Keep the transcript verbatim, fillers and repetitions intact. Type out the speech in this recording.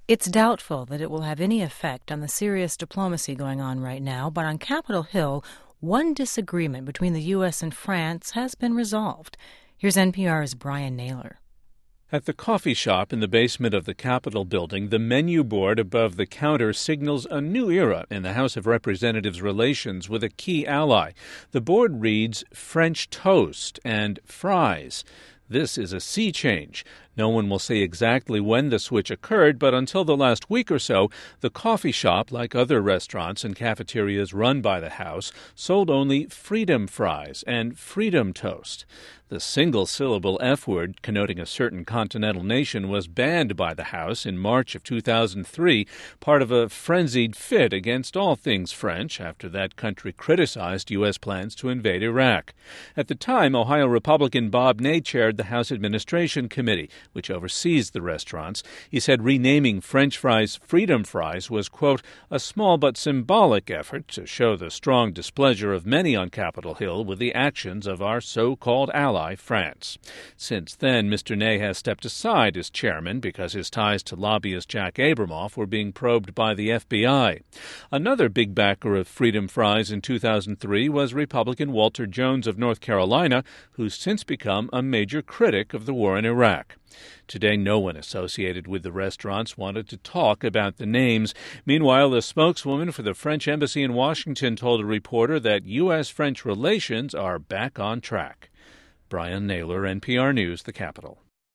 It's doubtful that it will have any effect on the serious diplomacy going on right now, but on Capitol Hill, one disagreement between the U S and France has been resolved. Here's N P R's Brian Naylor. At the coffee shop in the basement of the Capitol building, the menu board above the counter signals a new era in the House of Representatives' relations with a key ally. The board reads French toast and fries. This is a sea change. No one will say exactly when the switch occurred, but until the last week or so, the coffee shop, like other restaurants and cafeterias run by the House, sold only freedom fries and freedom toast. The single-syllable F word, connoting a certain continental nation, was banned by the House in March of two thousand three, part of a frenzied fit against all things French after that country criticized U S plans to invade Iraq. At the time, Ohio Republican Bob Ney chaired the House Administration Committee, which oversees the restaurants. He said renaming French fries freedom fries was, quote, a small but symbolic effort to show the strong displeasure of many on Capitol Hill with the actions of our so-called ally, France. Since then, Mister Ney has stepped aside as chairman because his ties to lobbyist Jack Abramoff were being probed by the F B I. Another big backer of freedom fries in two thousand three was Republican Walter Jones of North Carolina, who's since become a major critic of the war in Iraq. Today, no one associated with the restaurants wanted to talk about the names. Meanwhile, the spokeswoman for the French embassy in Washington told a reporter that U S French relations are back on track. Brian Naylor, N P R News, the Capitol.